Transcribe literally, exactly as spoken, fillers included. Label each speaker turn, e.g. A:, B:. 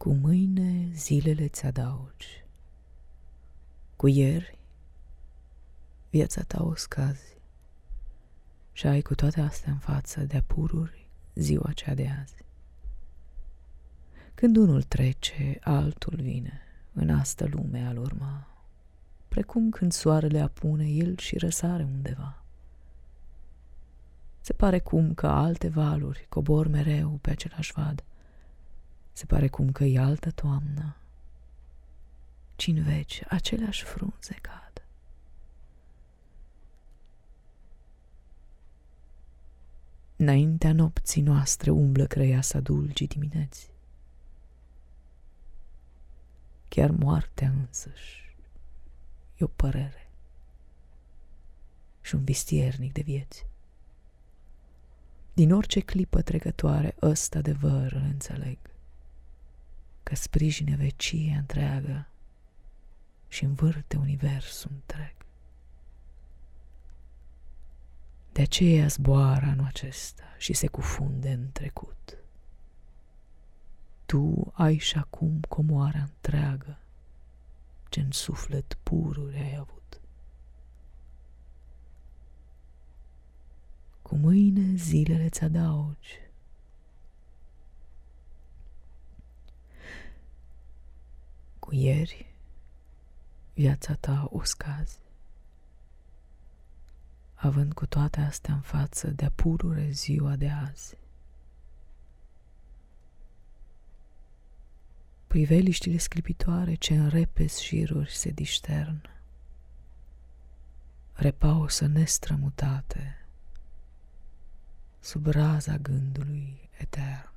A: Cu mâine zilele ți-adaugi, cu ieri viața ta o scazi și ai cu toate astea în față de-a pururi ziua cea de azi. Când unul trece, altul vine în astă lume al urma, precum când soarele apune, el și răsare undeva. Se pare cum că alte valuri cobor mereu pe același vad, se pare cum că-i altă toamnă, ci-n veci aceleași frunze cad. Înaintea nopții noastre umblă creiasa dulcii dimineți. Chiar moartea însăși e o părere și un vistiernic de vieți. Din orice clipă trecătoare ăsta adevăr îl înțeleg, că sprijine vecie întreagă și învârte universul întreg. De aceea zboară anul acesta și se cufunde în trecut. Tu ai și acum comoara întreagă ce-n suflet pururi ai avut. Cu mâine zilele ți-adaugi, cu ieri viața ta o scazi, având cu toate astea în față de-a purure ziua de azi. Priveliștile sclipitoare ce în repezi șiruri se dișternă, repausă nestrămutate sub raza gândului etern.